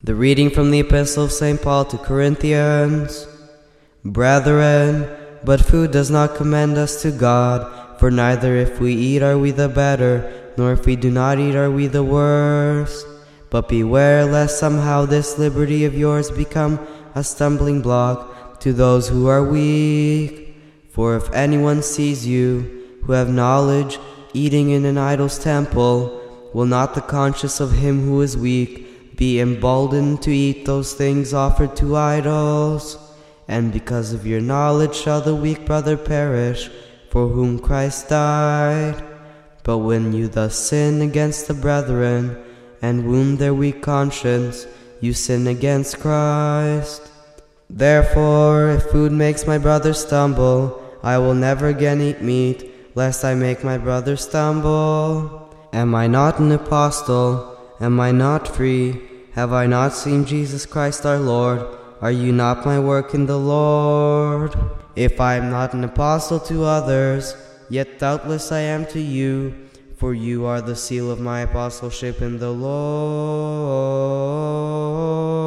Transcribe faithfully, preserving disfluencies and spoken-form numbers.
The reading from the Epistle of Saint Paul to Corinthians. Brethren, but food does not commend us to God, for neither if we eat are we the better, nor if we do not eat are we the worse. But beware lest somehow this liberty of yours become a stumbling block to those who are weak. For if anyone sees you, who have knowledge, eating in an idol's temple, will not the conscience of him who is weak be emboldened to eat those things offered to idols? And because of your knowledge shall the weak brother perish, for whom Christ died? But when you thus sin against the brethren, and wound their weak conscience, you sin against Christ. Therefore, if food makes my brother stumble, I will never again eat meat, lest I make my brother stumble. Am I not an apostle? Am I not free? Have I not seen Jesus Christ our Lord? Are you not my work in the Lord? If I am not an apostle to others, yet doubtless I am to you, for you are the seal of my apostleship in the Lord.